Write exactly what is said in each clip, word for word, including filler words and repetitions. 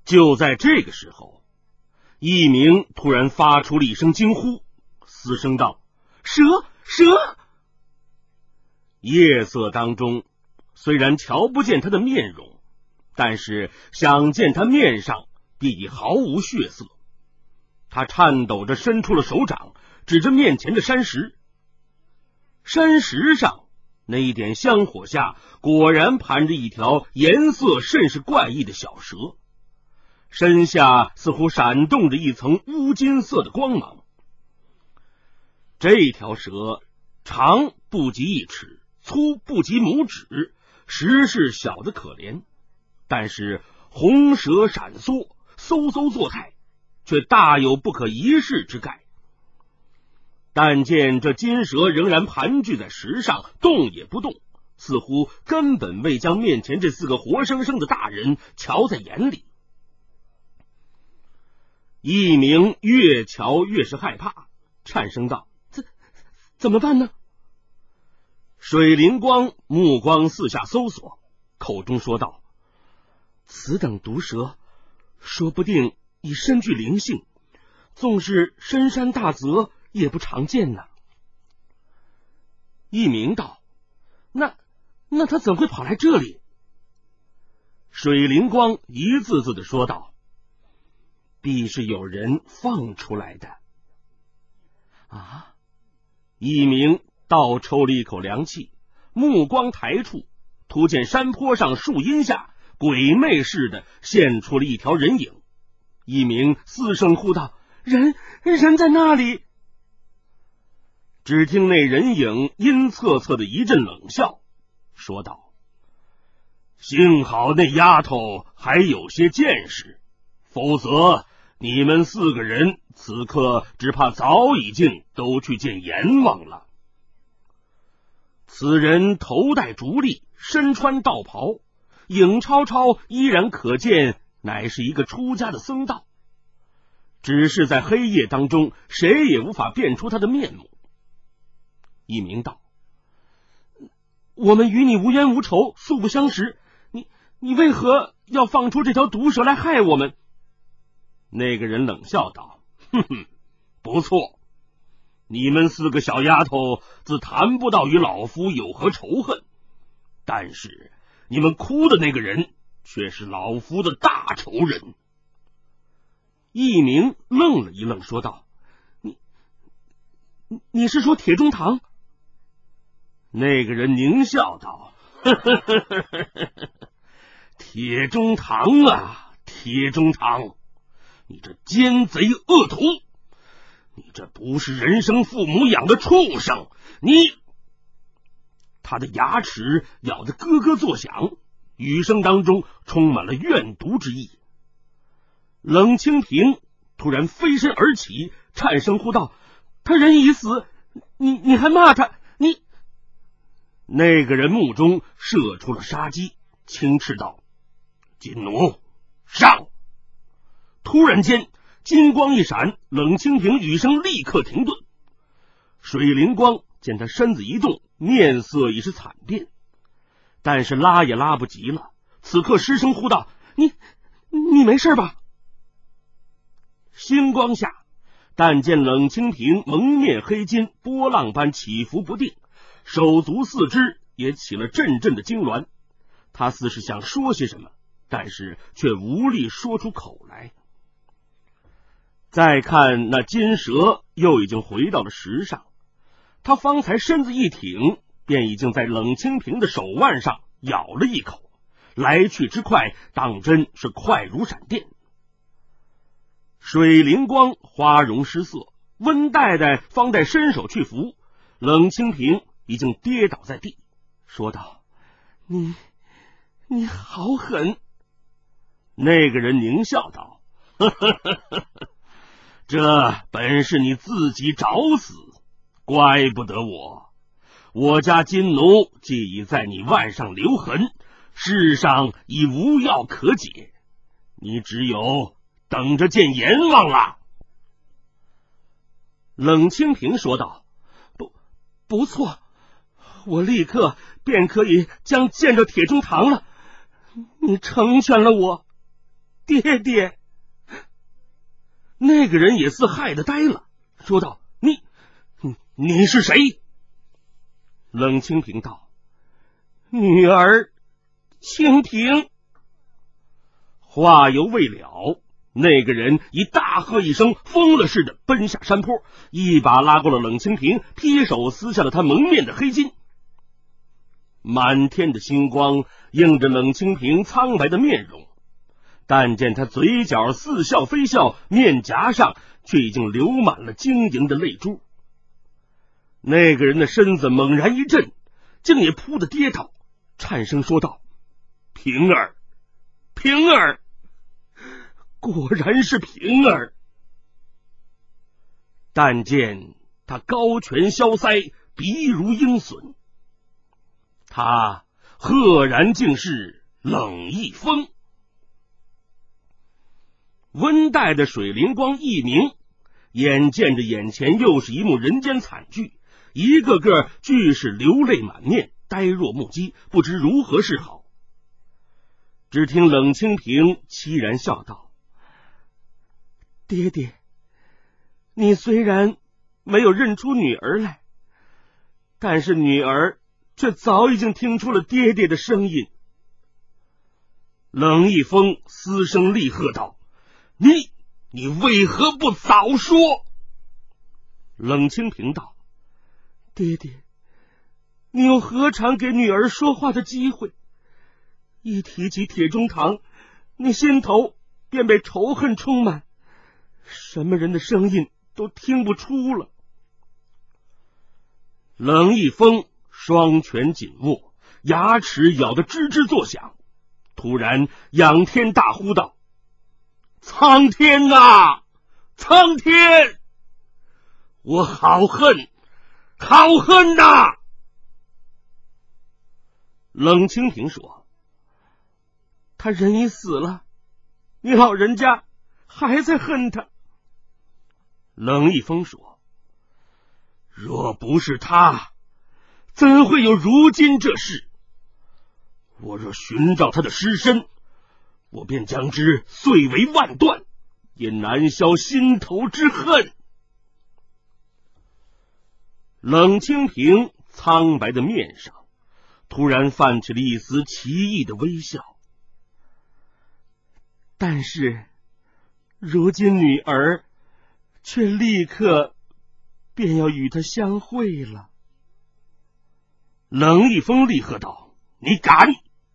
就在这个时候，一鸣突然发出了一声惊呼，嘶声道：“蛇！蛇！”夜色当中，虽然瞧不见他的面容，但是想见他面上必已毫无血色。他颤抖着伸出了手掌，指着面前的山石。山石上那一点香火下，果然盘着一条颜色甚是怪异的小蛇，身下似乎闪动着一层乌金色的光芒。这条蛇长不及一尺，粗不及拇指，实是小得可怜，但是红蛇闪烁，嗖嗖作态，却大有不可一世之概。但见这金蛇仍然盘踞在石上，动也不动，似乎根本未将面前这四个活生生的大人瞧在眼里。一鸣越瞧越是害怕，颤声道：“怎怎么办呢？”水灵光目光四下搜索，口中说道：“此等毒蛇，说不定已深具灵性，纵是深山大泽也不常见呢。”一鸣道：“那那他怎会跑来这里？”水灵光一字字的说道：“必是有人放出来的。”啊！一鸣倒抽了一口凉气，目光抬处，突见山坡上树荫下鬼魅似的现出了一条人影。一鸣嘶声呼道：“人人在那里！”只听那人影阴恻恻的一阵冷笑，说道：“幸好那丫头还有些见识，否则你们四个人此刻只怕早已经都去见阎王了。”此人头戴竹笠，身穿道袍，影超超依然可见，乃是一个出家的僧道，只是在黑夜当中，谁也无法辨出他的面目。一鸣道：“我们与你无冤无仇，素不相识，你你为何要放出这条毒蛇来害我们？”那个人冷笑道：“哼哼，不错，你们四个小丫头自谈不到与老夫有何仇恨，但是你们哭的那个人却是老夫的大仇人。”一鸣愣了一愣，说道：“你你是说铁中堂？”那个人狞笑道：“呵呵呵呵呵，铁中堂啊，铁中堂，你这奸贼恶徒，你这不是人生父母养的畜生！你……”他的牙齿咬得咯咯作响，语声当中充满了怨毒之意。冷清平突然飞身而起，颤声呼道：“他人已死，你你还骂他？你……”那个人目中射出了杀机，轻斥道：“金奴，上！”突然间金光一闪，冷清平语声立刻停顿。水灵光见他身子一动，面色已是惨变，但是拉也拉不及了，此刻失声呼道：“你你没事吧？”星光下，但见冷清平蒙面黑金，波浪般起伏不定，手足四肢也起了阵阵的痉挛。他似是想说些什么，但是却无力说出口来。再看那金蛇又已经回到了石上，他方才身子一挺，便已经在冷清平的手腕上咬了一口，来去之快，当真是快如闪电。水灵光花容失色，温黛黛方待伸手去扶，冷清平已经跌倒在地，说道：“你你好狠！”那个人狞笑道：“呵呵呵呵，这本是你自己找死，怪不得我。我家金奴既已在你腕上留痕，世上已无药可解，你只有等着见阎王了。”冷清平说道：“不不错，我立刻便可以将见着铁中堂了。你成全了我， 爹爹。那个人也似害得呆了，说道：你你是谁？冷清平道：女儿清平。话犹未了，那个人已大喝一声，疯了似的奔下山坡，一把拉过了冷清平，劈手撕下了他蒙面的黑巾。满天的星光映着冷清平苍白的面容，但见他嘴角似笑非笑，面颊上却已经流满了晶莹的泪珠。那个人的身子猛然一震，竟也扑的跌倒，颤声说道：平儿，平儿，果然是平儿。但见他高颧消腮，鼻如鹰隼，他赫然竟是冷一风。温带的水灵光一明，眼见着眼前又是一幕人间惨剧，一个个俱是流泪满面，呆若木鸡，不知如何是好。只听冷清平凄然笑道：爹爹，你虽然没有认出女儿来，但是女儿却早已经听出了爹爹的声音。冷一风嘶声厉喝道：你你为何不早说？冷清平道：爹爹，你又何尝给女儿说话的机会？一提起铁中堂，你心头便被仇恨充满，什么人的声音都听不出了。冷一风双拳紧握，牙齿咬得吱吱作响，突然仰天大呼道：苍天啊，苍天！我好恨，好恨呐！冷清平说：他人已死了，你老人家还在恨他。冷一风说：若不是他，怎会有如今这事？我若寻找他的尸身，我便将之碎为万段，也难消心头之恨。冷清平苍白的面上突然泛起了一丝奇异的微笑。但是如今女儿却立刻便要与他相会了。冷一风厉喝道：你敢！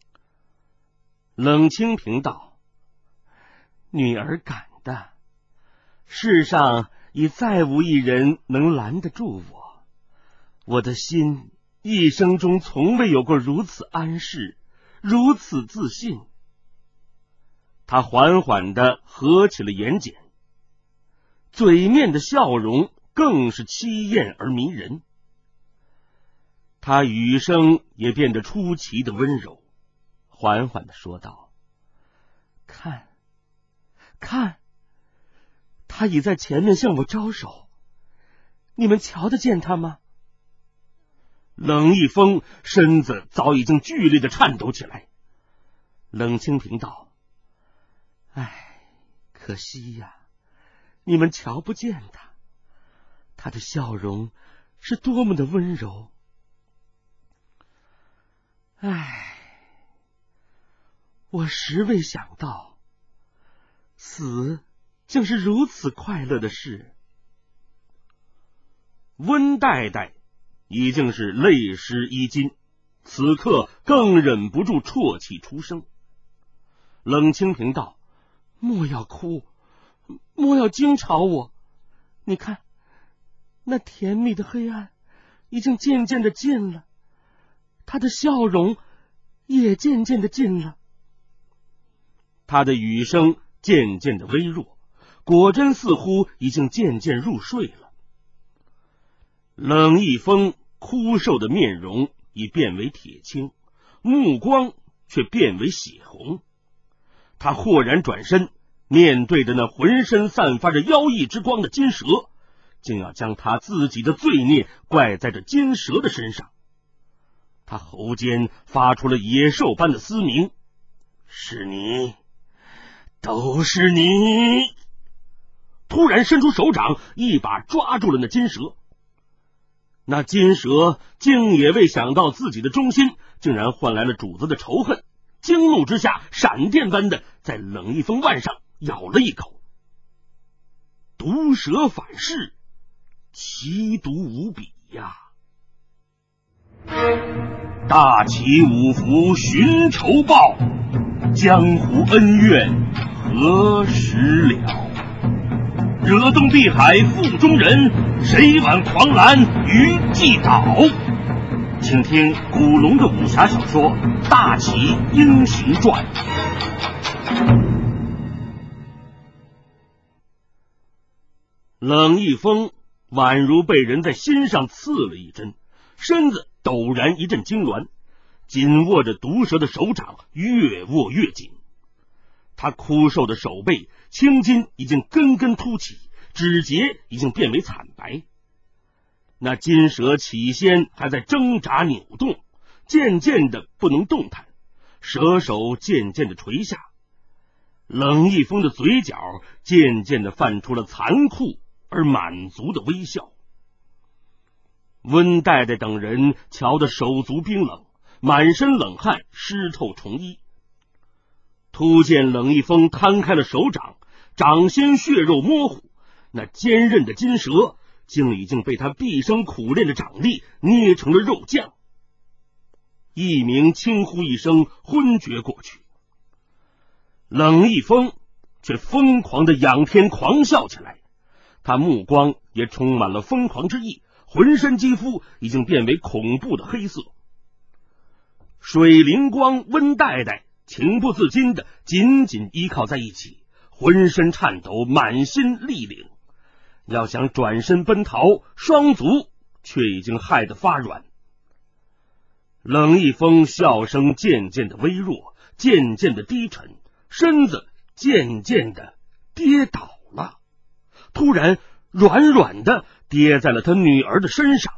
冷清平道：女儿敢的，世上已再无一人能拦得住我。我的心一生中从未有过如此安适，如此自信。他缓缓地合起了眼睑，嘴面的笑容更是凄艳而迷人。他语声也变得出奇的温柔，缓缓地说道：看，看，他已在前面向我招手，你们瞧得见他吗？冷一风身子早已经剧烈的颤抖起来。冷清平道：唉，可惜呀，你们瞧不见他，他的笑容是多么的温柔。唉，我实未想到，死竟是如此快乐的事。温代代已经是泪湿衣襟，此刻更忍不住啜泣出声。冷清平道：莫要哭，莫要惊吵我，你看那甜蜜的黑暗已经渐渐的近了，他的笑容也渐渐的近了。他的语声渐渐的微弱，果真似乎已经渐渐入睡了。冷一风枯瘦的面容已变为铁青，目光却变为血红。他豁然转身，面对着那浑身散发着妖异之光的金蛇，竟要将他自己的罪孽怪在这金蛇的身上。他喉间发出了野兽般的嘶鸣：是你， 都是你！突然伸出手掌，一把抓住了那金蛇。那金蛇竟也未想到自己的忠心竟然换来了主子的仇恨，惊怒之下，闪电般的在冷一风腕上咬了一口。毒蛇反噬，奇毒无比呀！大起五福寻仇报，江湖恩怨何时了？惹动碧海腹中人，谁挽狂澜于既倒？请听古龙的武侠小说《大起英雄传》。冷一风宛如被人在心上刺了一针，身子陡然一阵痉挛，紧握着毒蛇的手掌越握越紧。他枯瘦的手背青筋已经根根凸起，指节已经变为惨白。那金蛇起先还在挣扎扭动，渐渐的不能动弹，蛇首渐渐的垂下。冷一风的嘴角渐渐的泛出了残酷而满足的微笑。温代代等人瞧得手足冰冷，满身冷汗，湿透重衣。突见冷一风摊开了手掌，掌心血肉模糊，那坚韧的金蛇竟已经被他毕生苦练的掌力捏成了肉酱。一鸣轻呼一声，昏厥过去。冷一风却疯狂的仰天狂笑起来，他目光也充满了疯狂之意，浑身肌肤已经变为恐怖的黑色。水灵光、温代代情不自禁的紧紧依靠在一起，浑身颤抖，满心力领。要想转身奔逃，双足却已经害得发软。冷一风笑声渐渐的微弱，渐渐的低沉，身子渐渐的跌倒了，突然软软的跌在了他女儿的身上。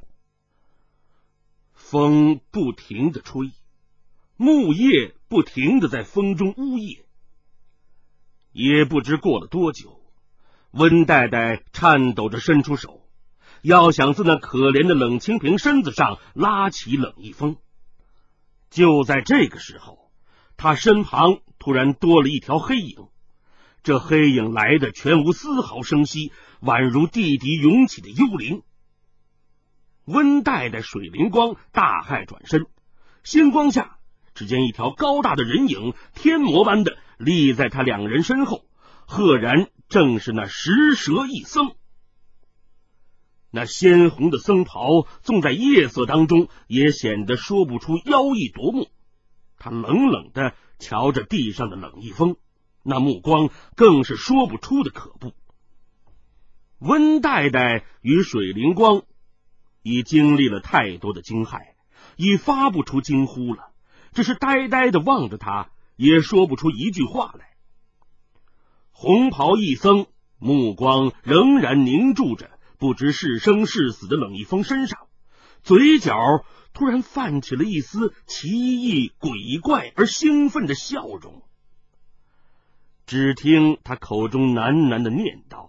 风不停的吹，木叶不停的在风中呜咽。也不知过了多久，温代代颤抖着伸出手，要想自那可怜的冷清平身子上拉起冷一风。就在这个时候，他身旁突然多了一条黑影，这黑影来的全无丝毫声息，宛如地底涌起的幽灵。温代代、水灵光大骇转身，星光下只见一条高大的人影天魔般的立在他两人身后，赫然正是那石蛇一僧。那鲜红的僧袍纵在夜色当中也显得说不出妖异夺目。他冷冷的瞧着地上的冷一风，那目光更是说不出的可怖。温代代与水灵光已经历了太多的惊骇，已发不出惊呼了，只是呆呆的望着他，也说不出一句话来。红袍一僧目光仍然凝注着不知是生是死的冷一风身上，嘴角突然泛起了一丝奇异鬼怪而兴奋的笑容。只听他口中喃喃的念道：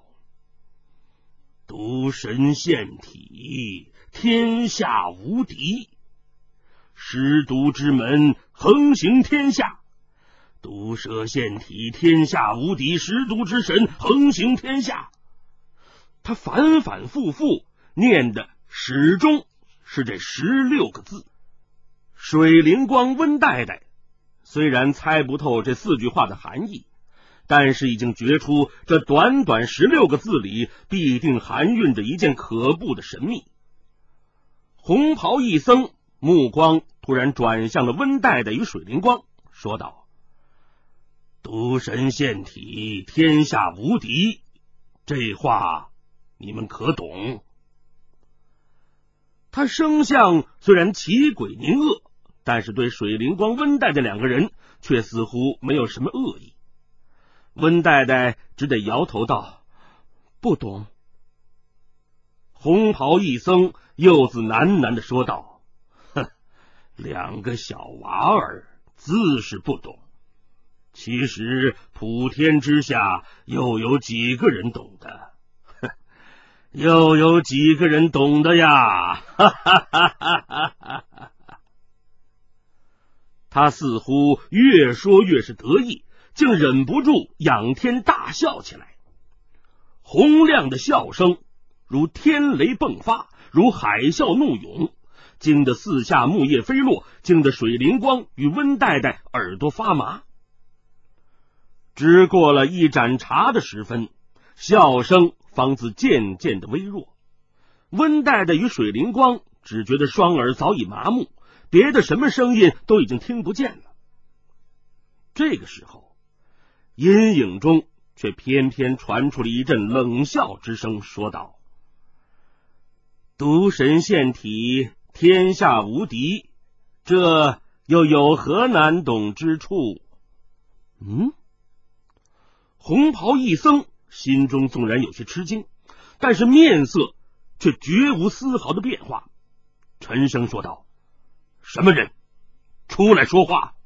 毒神现体，天下无敌，尸毒之门，横行天下。毒蛇现体，天下无敌，尸毒之神，横行天下。他反反复复念的始终是这十六个字。水灵光、温代代虽然猜不透这四句话的含义，但是已经觉出这短短十六个字里必定含蕴着一件可怖的神秘。红袍一僧目光突然转向了温代代与水灵光，说道：毒神现体，天下无敌，这话你们可懂？他生相虽然奇诡狞恶，但是对水灵光、温代代两个人却似乎没有什么恶意。温代代只得摇头道：不懂。红袍一僧又自喃喃地说道：哼，两个小娃儿自是不懂， 其实普天之下又有几个人懂的？又有几个人懂的呀？哈哈哈哈哈哈！他似乎越说越是得意，竟忍不住仰天大笑起来。洪亮的笑声如天雷迸发，如海啸怒涌，惊得四下木叶飞落，惊得水灵光与温代代耳朵发麻。只过了一盏茶的时分，笑声方自渐渐的微弱。温代代与水灵光只觉得双耳早已麻木，别的什么声音都已经听不见了。这个时候，阴影中却偏偏传出了一阵冷笑之声，说道：独神现体，天下无敌，这又有何难懂之处？嗯，红袍一僧心中纵然有些吃惊，但是面色却绝无丝毫的变化，沉声说道：什么人？出来说话！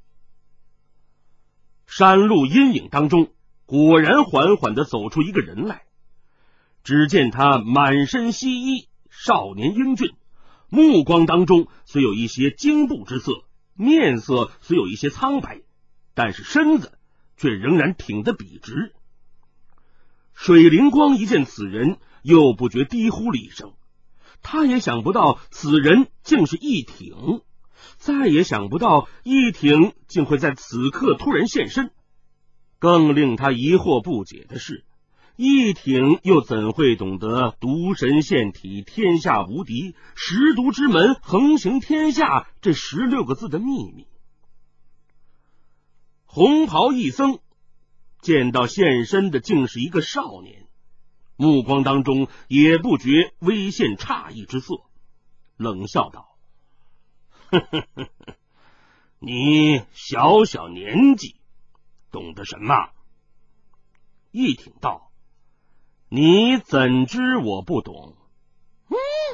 山路阴影当中，果然缓缓地走出一个人来。只见他满身西衣，少年英俊，目光当中虽有一些惊怖之色，面色虽有一些苍白，但是身子却仍然挺得笔直。水灵光一见此人，又不觉低呼了一声。他也想不到此人竟是义挺，再也想不到义挺竟会在此刻突然现身。更令他疑惑不解的是，义挺又怎会懂得独神现体，天下无敌，十毒之门横行天下这十六个字的秘密？红袍一僧见到现身的竟是一个少年，目光当中也不觉微现诧异之色，冷笑道：呵呵呵呵，你小小年纪懂得什么？义挺道：你怎知我不懂？嗯。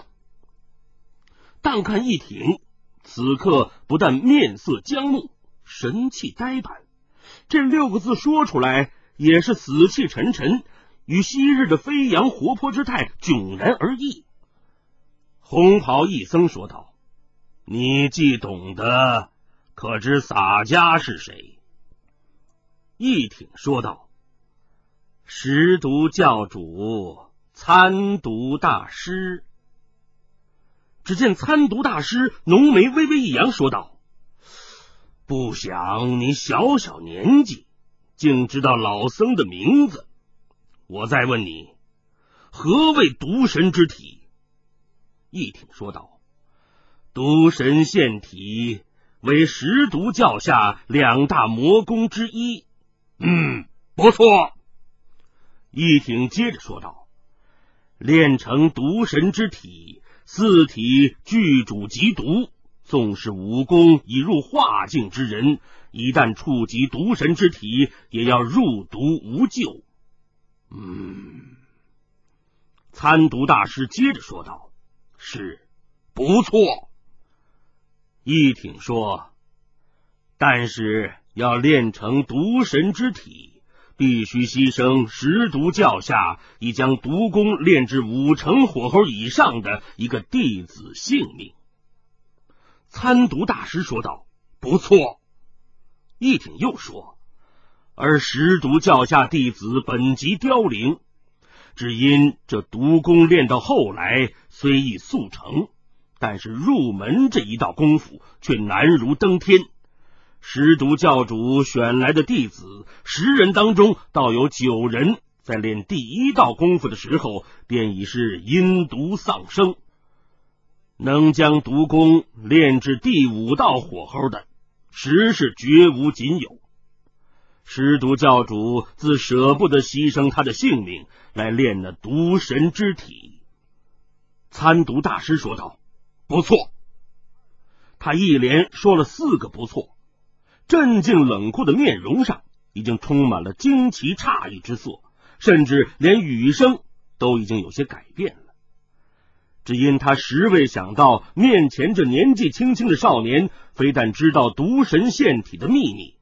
但看义挺此刻不但面色僵木，神气呆板，这六个字说出来也是死气沉沉，与昔日的飞扬活泼之态迥然而异。红袍一僧说道：你既懂得，可知洒家是谁？义挺说道：十毒教主参毒大师。只见参毒大师浓眉微微一扬，说道：不想你小小年纪竟知道老僧的名字。我再问你，何谓毒神之体？义挺说道：毒神现体为十毒教下两大魔功之一。嗯，不错。义挺接着说道：练成毒神之体，四体具主极毒，纵是武功已入化境之人，一旦触及毒神之体，也要入毒无救。嗯，参毒大师接着说道：是，不错。义挺说：但是要练成毒神之体，必须牺牲十毒教下已将毒功练至五成火候以上的一个弟子性命。参毒大师说道：不错。义挺又说：而十毒教下弟子本即凋零，只因这毒功练到后来虽已速成，但是入门这一道功夫却难如登天。十毒教主选来的弟子十人当中，倒有九人在练第一道功夫的时候便已是阴毒丧生，能将毒功练至第五道火候的实是绝无仅有。十毒教主自舍不得牺牲他的性命来练那毒神之体。参毒大师说道：不错。他一连说了四个不错，镇静冷酷的面容上已经充满了惊奇诧异之色，甚至连语声都已经有些改变了。只因他实未想到面前这年纪轻轻的少年，非但知道毒神现体的秘密，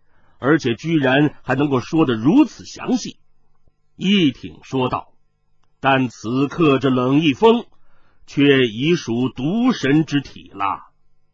而且居然还能够说得如此详细。义挺说道：但此刻这冷一风却已属毒神之体了。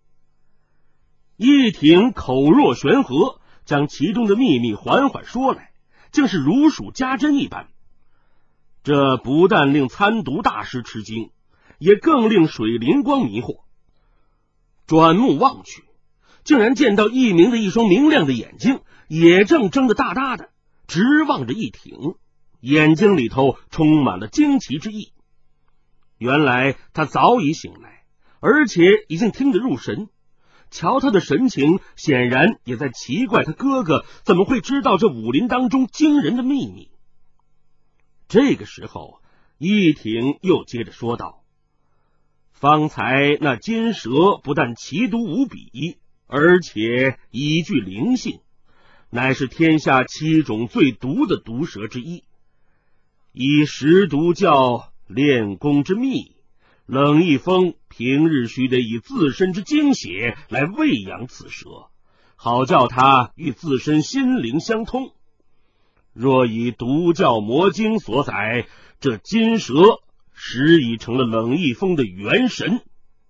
义挺口若悬河，将其中的秘密缓缓说来，竟是如数家珍一般。这不但令参读大师吃惊，也更令水灵光迷惑。转目望去，竟然见到一鸣的一双明亮的眼睛也正睁得大大的，直望着义挺，眼睛里头充满了惊奇之意。原来他早已醒来，而且已经听得入神。瞧他的神情，显然也在奇怪他哥哥怎么会知道这武林当中惊人的秘密。这个时候，义挺又接着说道：方才那金蛇不但奇毒无比，而且已具灵性，乃是天下七种最毒的毒蛇之一。以食毒教练功之秘，冷一风平日须得以自身之精血来喂养此蛇，好叫它与自身心灵相通。若以毒教魔经所载，这金蛇实已成了冷一风的元神。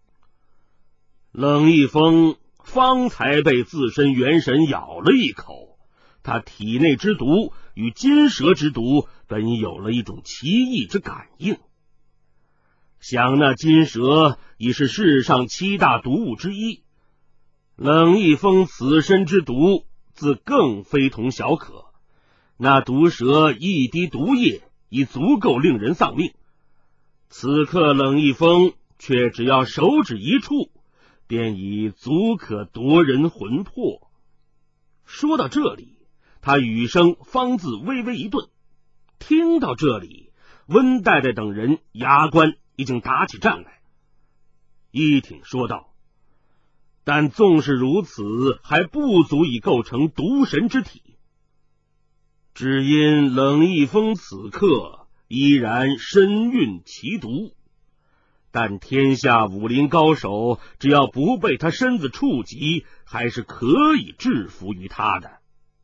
冷一风方才被自身元神咬了一口，他体内之毒与金蛇之毒本有了一种奇异之感应。想那金蛇已是世上七大毒物之一，冷一风此身之毒自更非同小可。那毒蛇一滴毒液已足够令人丧命，此刻冷一风却只要手指一触，便已足可夺人魂魄。说到这里，他语声方自微微一顿。听到这里，温代代等人牙关已经打起战来。义挺说道：但纵是如此，还不足以构成毒神之体。只因冷一风此刻依然身蕴奇毒，但天下武林高手只要不被他身子触及，还是可以制服于他的。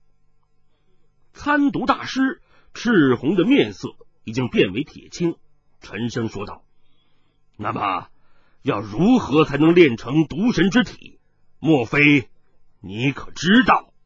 参读大师赤红的面色已经变为铁青，沉声说道：那么要如何才能练成毒神之体？莫非你可知道？